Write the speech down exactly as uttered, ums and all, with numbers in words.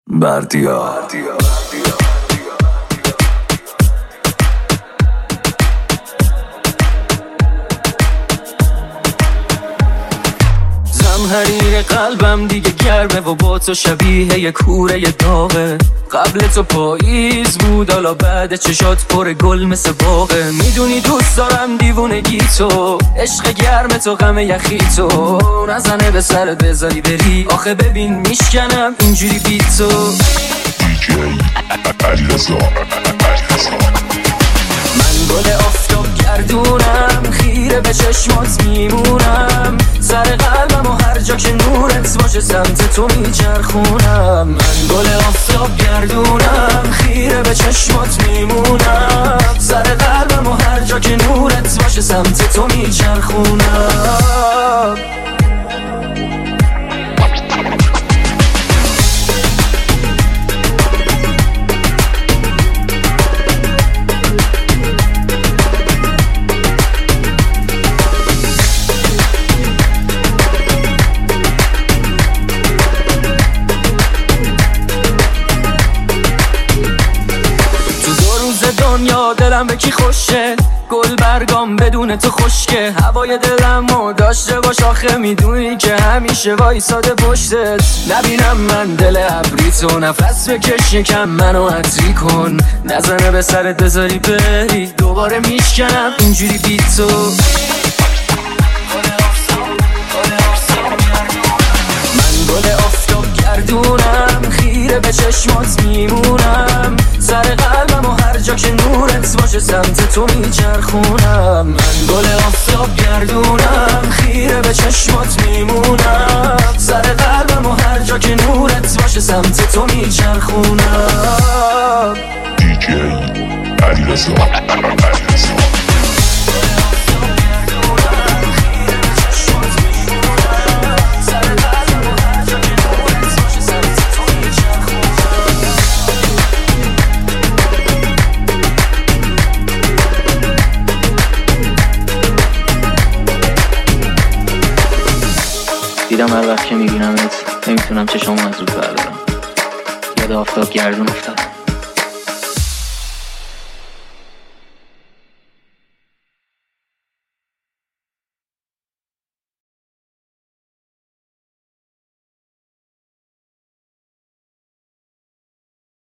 بردیا زمهریر قلبم دیگه گرمه و با تو شبیه یه کوره داغه. قبل تو پاییز بود، حالا بعد چشات پر گل مثل باغه. میدونی دوست دارم دیوونگی تو، عشق گرم تو، غم یخی تو، نزنه به سرت بذاری بری. آخه ببین میشکنم اینجوری بی تو. من گل آفتاب گردونم، خیره به چشمات میمونم. سر قلبم و هر جا که نورت باشه سمت تو میچرخونم. من گل آفتاب گردونم، خیره به چشمات میمونم. سر قلبم و هر جا که نورت باشه سمت تو میچرخونم. دنیا دلم به کی خوشه، گل برگام بدون تو خشکه. هوای دلمو داشته باش، آخه میدونی که همیشه وایساده پشتت. نبینم من دل ابری تو، نفس بکش یکم منو عطری کن. نزنه به سرت بذاری بری، دوباره میشکنم اینجوری بی تو. من گل آفتاب گردونم، خیره به چشمات میمونم. سر قلبم و هر جا که نورت باشه سمت تو میچرخونم. من گل آفتاب گردونم، خیره به چشمات میمونم. سر قلبم و هر جا که نورت باشه سمت تو میچرخونم. دیجی علیرضا دیدم هر وقت که میبینمت نمیتونم چشامو از رود بردارم. یاد آفتاب گردون افتاد.